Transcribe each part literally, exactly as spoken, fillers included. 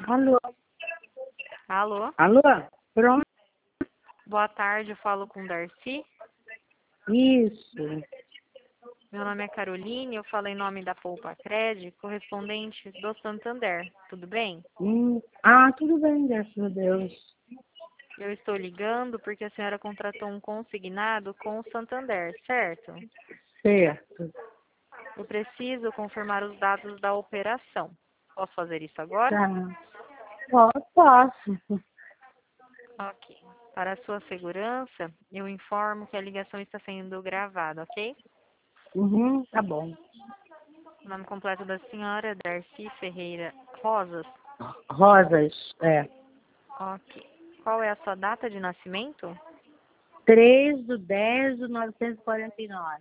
Alô? Alô? Alô? Pronto? Boa tarde, eu falo com Darcy. Isso. Meu nome é Caroline, eu falo em nome da Poupa Cred, correspondente do Santander. Tudo bem? Hum. Ah, tudo bem, graças a Deus. Eu estou ligando porque a senhora contratou um consignado com o Santander, certo? Certo. Eu preciso confirmar os dados da operação. Posso fazer isso agora? Tá. Ó, posso. Ok. Para a sua segurança, eu informo que a ligação está sendo gravada, ok? Uhum, tá bom. O nome completo da senhora é Darcy Ferreira Rosas. Rosas, é. Ok. Qual é a sua data de nascimento? três de dez de novecentos e quarenta e nove.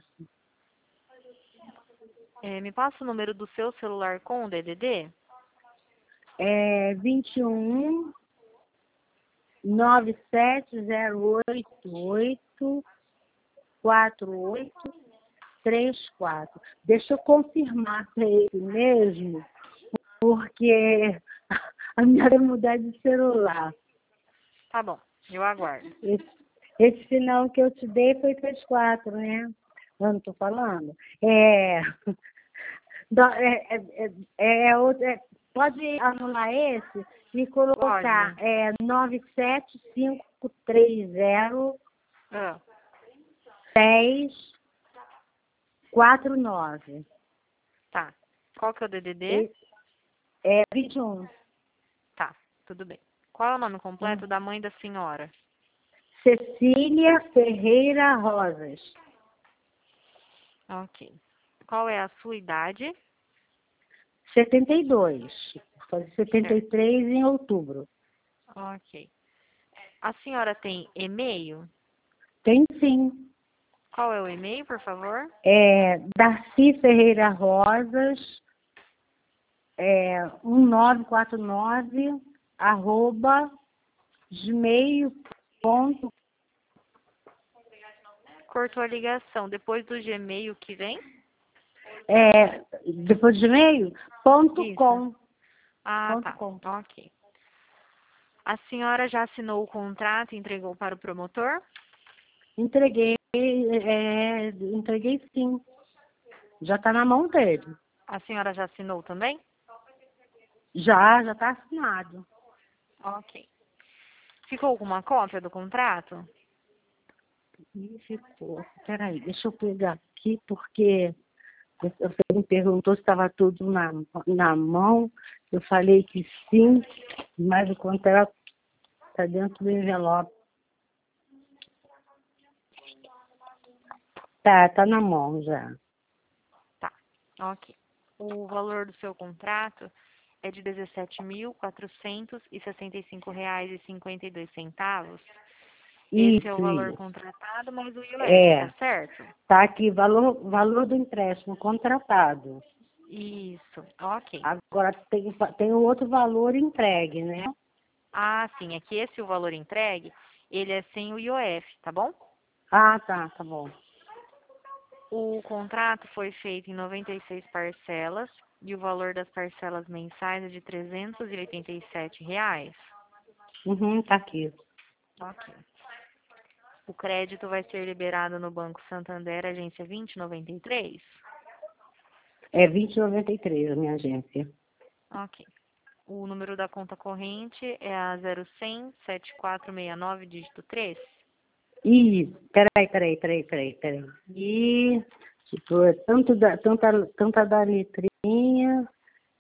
É, me passa o número do seu celular com o D D D? É vinte e um, nove sete zero oito oito quatro oito três quatro. Deixa eu confirmar se é ele mesmo, porque a minha vai mudar de celular. Tá bom, eu aguardo. Esse, esse final que eu te dei foi três quatro, né? Eu não estou falando. É, dó- é, é, é, é outro- é- pode anular esse e colocar Pode. é, nove sete cinco três zero Ah, seis quatro nove. tá. Qual que é o D D D? E- É vinte e um. Tá, tudo bem. Qual é o nome Hum. completo da mãe da senhora? Cecília Ferreira Rosas. Ok. Qual é a sua idade? setenta e dois. Vou fazer setenta e Certo. três em outubro. Ok. A senhora tem e-mail? Tem sim. Qual é o e-mail, por favor? É Darcy Ferreira Rosas, é, um nove quatro nove, arroba, gmail ponto com. Cortou a ligação. Depois do Gmail que vem? É, depois de e-mail, ponto Isso. com. Ah, Ponto tá. com. Ok. A senhora já assinou o contrato e entregou para o promotor? Entreguei, é, entreguei sim. Já está na mão dele. A senhora já assinou também? Já, já está assinado. Ok. Ficou alguma cópia do contrato? E ficou. Peraí, deixa eu pegar aqui, porque você me perguntou se estava tudo na, na mão. Eu falei que sim, mas o contrato está dentro do envelope. Tá, tá na mão já. Tá. Ok. O valor do seu contrato é de dezessete mil quatrocentos e sessenta e cinco reais e cinquenta e dois centavos. Esse é o Isso, valor isso. contratado mais o I O F, tá É, certo? tá aqui, valor, valor do empréstimo contratado. Isso. Ok. Agora tem, tem o outro valor entregue, né? Ah, sim. É que esse o valor entregue, ele é sem o I O F, tá bom? Ah, tá, tá bom. O contrato foi feito em noventa e seis parcelas e o valor das parcelas mensais é de trezentos e oitenta e sete reais. Uhum, tá aqui. Ok. O crédito vai ser liberado no Banco Santander, agência vinte e noventa e três? É vinte e noventa e três a minha agência. Ok. O número da conta corrente é a zero cem, sete quatro seis nove, dígito três? Ih, peraí, peraí, peraí, peraí, peraí. E, tipo, é tanto da, tanta, tanta da letrinha.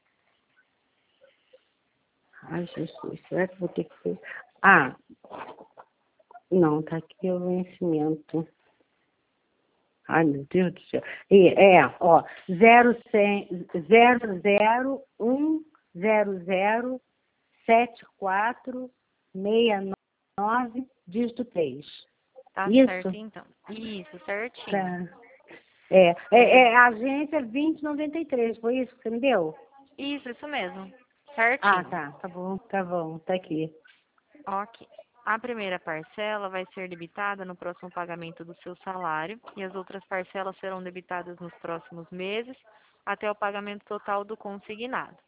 Ai, Jesus, será que eu vou ter que ser? Ah, não, tá aqui o vencimento. Ai, meu Deus do céu. E, é, ó, zero zero zero um zero zero sete quatro seis nove, dígito três. Tá certo, Isso? então. Isso, certinho. Tá. É, é, É, é a agência vinte e noventa e três, foi isso que você me deu? isso, isso mesmo. Ah, Certinho. tá, tá bom, tá bom, tá aqui. Ok. A primeira parcela vai ser debitada no próximo pagamento do seu salário e as outras parcelas serão debitadas nos próximos meses até o pagamento total do consignado.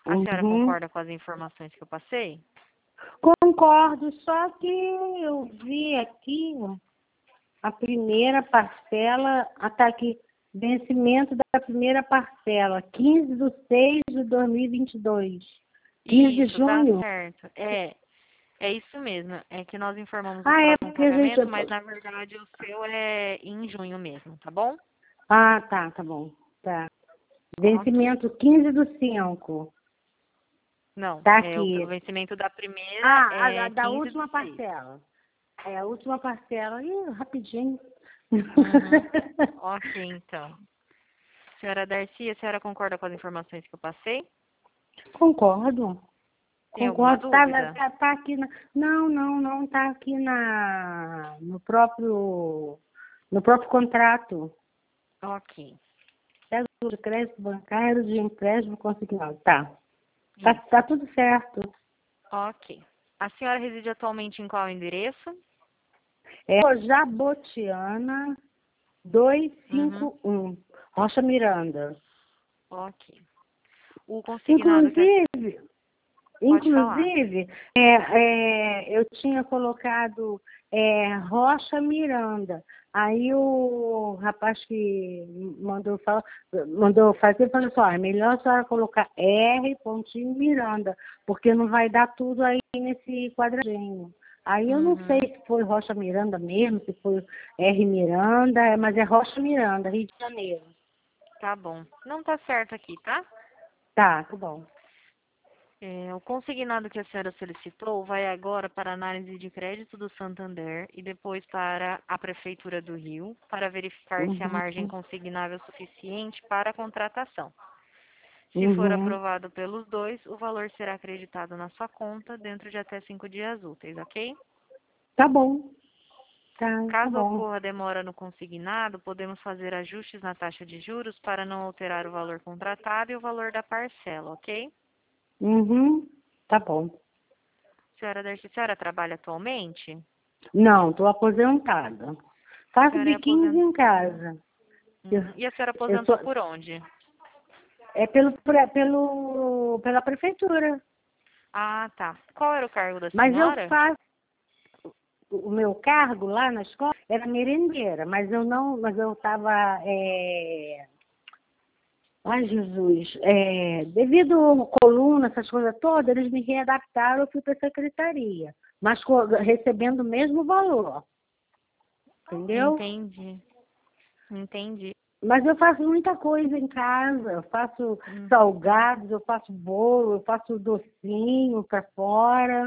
A senhora Uhum. concorda com as informações que eu passei? Concordo, só que eu vi aqui a primeira parcela, está aqui, vencimento da primeira parcela, quinze de seis de dois mil e vinte e dois. quinze de Isso, tá junho? certo. É, é isso mesmo. É que nós informamos o Ah, é próximo porque a gente... pagamento, mas na verdade o seu é em junho mesmo, tá bom? Ah, tá, tá bom. Tá. Ok. Vencimento quinze do cinco. Não, Tá é o, o aqui. vencimento da primeira Ah, a, a é da quinze do última seis. parcela. É, a última parcela. Ih, rapidinho. Uhum. Ok, então. Senhora Darcy, a senhora concorda com as informações que eu passei? Concordo. Tem alguma Concordo. Tá, dúvida? tá, tá aqui na... Não, não, não. Tá aqui na... no próprio... No próprio contrato. Ok. Pega de crédito bancário de empréstimo consignado. Tá. Tá, Isso. tá tudo certo. Ok. A senhora reside atualmente em qual endereço? É Jabotiana Uhum. duzentos e cinquenta e um. Rocha Miranda. Ok. O consignado que a... Inclusive, Pode falar. inclusive, é, é, eu tinha colocado é, Rocha Miranda. Aí o rapaz que mandou, falar, mandou fazer falou assim, ó, é melhor a senhora colocar R. pontinho Miranda, porque não vai dar tudo aí nesse quadradinho. Aí eu não sei Uhum. se foi Rocha Miranda mesmo, se foi R. Miranda, mas é Rocha Miranda, Rio de Janeiro. Tá bom. Não tá certo aqui, tá? Tá, tá bom. É, o consignado que a senhora solicitou vai agora para a análise de crédito do Santander e depois para a Prefeitura do Rio para verificar se a Uhum, margem consignável é suficiente para a contratação. Se for uhum. aprovado pelos dois, o valor será acreditado na sua conta dentro de até cinco dias úteis, ok? Tá bom, tá, tá Caso bom. ocorra demora no consignado, podemos fazer ajustes na taxa de juros para não alterar o valor contratado e o valor da parcela, ok? Uhum, tá bom. Senhora Darcy, a senhora trabalha atualmente? Não, tô aposentada. A Faço senhora é biquinhos aposentada. em casa. Eu, Uhum. E a senhora eu sou, aposentou por onde? é pelo, pre- pelo, pela prefeitura. Ah, tá. Qual era o cargo da Mas eu senhora? faço, o meu cargo lá na escola era merendeira, mas eu não, mas eu estava, é... ai Jesus, é... devido à coluna, essas coisas todas, eles me readaptaram, eu fui para a secretaria, mas co- recebendo o mesmo valor, entendeu? Entendi. Entendi. Mas eu faço muita coisa em casa. Eu faço Hum, salgados, eu faço bolo, eu faço docinho para fora,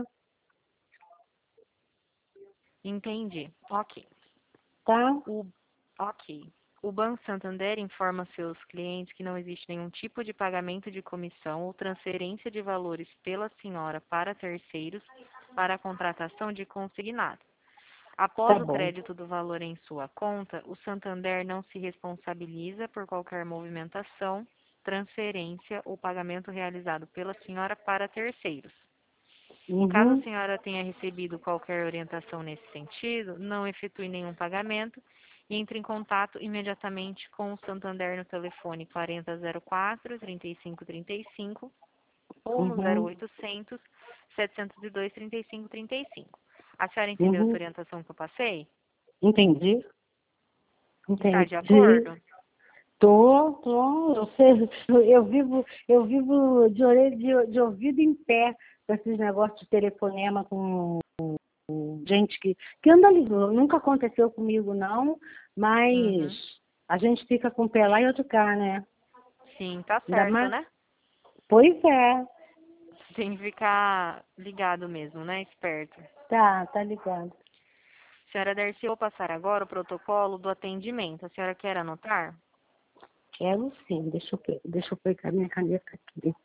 Entendi. Ok. tá? O, ok. O Banco Santander informa seus clientes que não existe nenhum tipo de pagamento de comissão ou transferência de valores pela senhora para terceiros para a contratação de consignado. Tá Após o bom. crédito do valor em sua conta, o Santander não se responsabiliza por qualquer movimentação, transferência ou pagamento realizado pela senhora para terceiros. Caso a Uhum, senhora tenha recebido qualquer orientação nesse sentido, não efetue nenhum pagamento e entre em contato imediatamente com o Santander no telefone quarenta zero quatro, trinta e cinco trinta e cinco ou no zero uhum, oitocentos, setecentos e dois, trinta e cinco trinta e cinco. A senhora entendeu essa uhum. orientação que eu passei? Entendi, Está de entendi. acordo? Tô, tô, eu sei, eu eu vivo, eu vivo de orelha, de, de ouvido em pé com esses negócios de telefonema com gente que, que anda ligando. Nunca aconteceu comigo, não, mas Uhum. a gente fica com um pé lá e outro cá, né? Sim, tá Ainda certo, mais. né? Pois é, Tem que ficar ligado mesmo, né? Esperto. tá, tá ligado. Senhora Darcy, eu vou passar agora o protocolo do atendimento. A senhora quer anotar? Quero sim, deixa eu, pe- deixa eu pegar minha caneta aqui.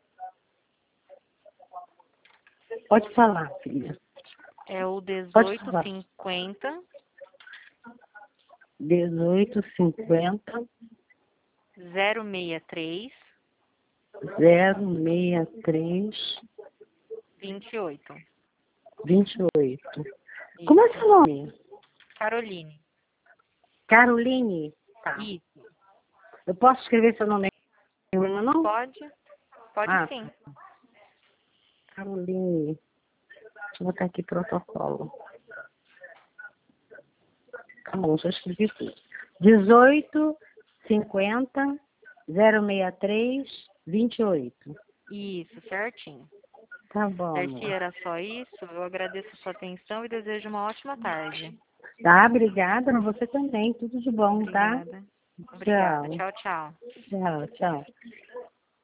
Pode falar, filha. É o Pode dezoito falar. cinquenta dezoito cinquenta zero sessenta e três zero sessenta e três vinte e oito. vinte e oito. Como é Isso. seu nome? Caroline. Caroline? Tá. Isso. Eu posso escrever seu nome aí, não? Pode? Pode Ah, sim. Caroline. Deixa eu botar aqui protocolo. Tá bom, já escrevi tudo. dezoito, cinquenta, zero sessenta e três, vinte e oito. Isso, certinho. Tá bom, Darcy, amor. era só isso. Eu agradeço a sua atenção e desejo uma ótima tarde. Tá, obrigada. Você também. Tudo de bom, tá? Obrigada. Obrigada. Tchau. Tchau, tchau. Tchau, tchau.